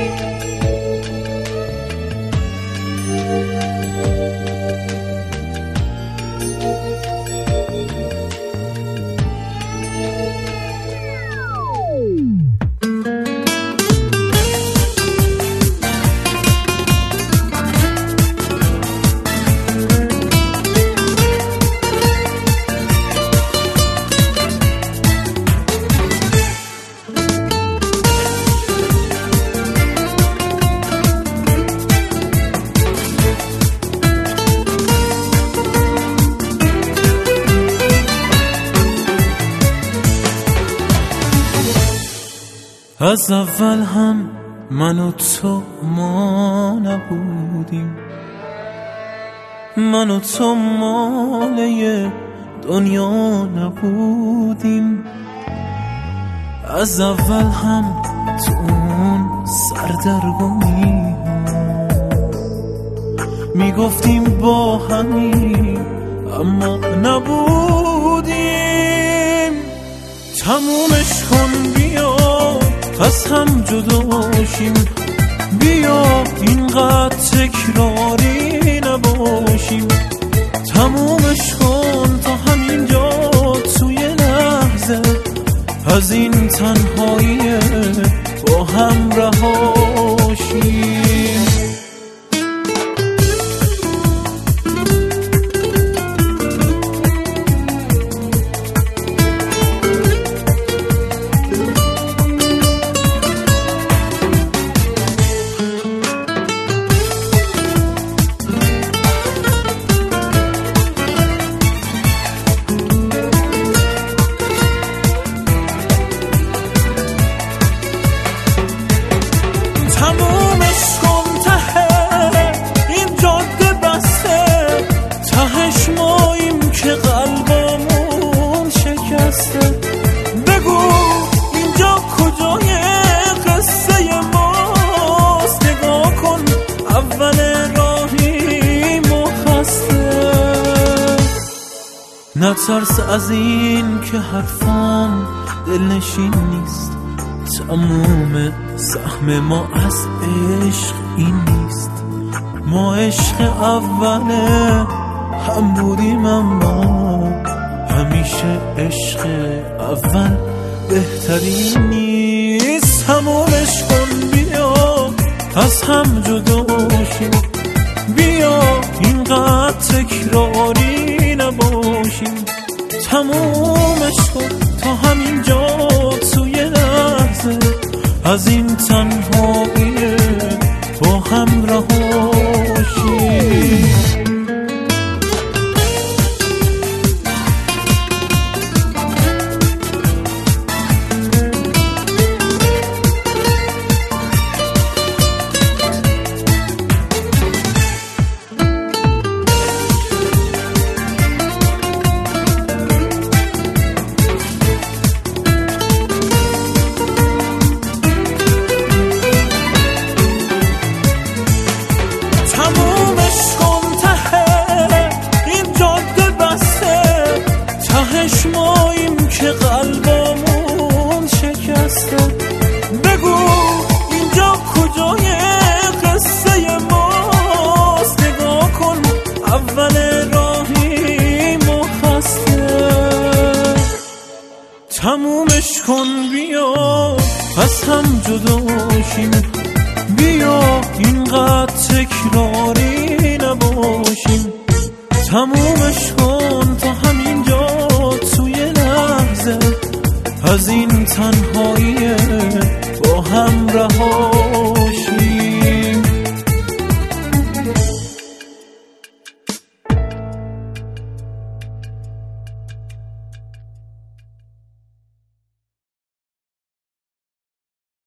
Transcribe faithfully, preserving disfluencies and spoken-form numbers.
از اول هم من و تو ما نبودیم، من و تو ماله دنیا نبودیم. از اول هم تو اون سردرگمی میگفتیم با همی اما نبودیم. تمومش کن بیا پس هم جداشیم، بیا اینقدر تکراری نباشیم. تمومش کن تا همینجا توی لحظه از این تنهایی با هم رهاشیم. تمومش کن ته این جاده بسته، تهش ماییم که قلبمون شکسته. بگو اینجا کجای قصه ماست، نگاه کن اول راهی مخسته. نترس از این که حرفام دلنشین نیست، تموم سهم ما از عشق این نیست. ما عشق اوله هم بودیم اما همیشه عشق اول بهترین نیست. تمومش کن بیا از هم جداشیم، بیا اینقدر تکراری نباشیم. تمومش کن تا همینجا توی لحظه از این تنهایی با هم رهاشیم. ماییم که قلبمون شکسته. بگو اینجا کجای قصه ماست، نگاه کن اول راهی مخسته. تمومش کن بیا پس هم جداشیم، بیا اینقدر تکراری نباشیم. تمومش کن تا همینجا توی لحظه از این تنهایی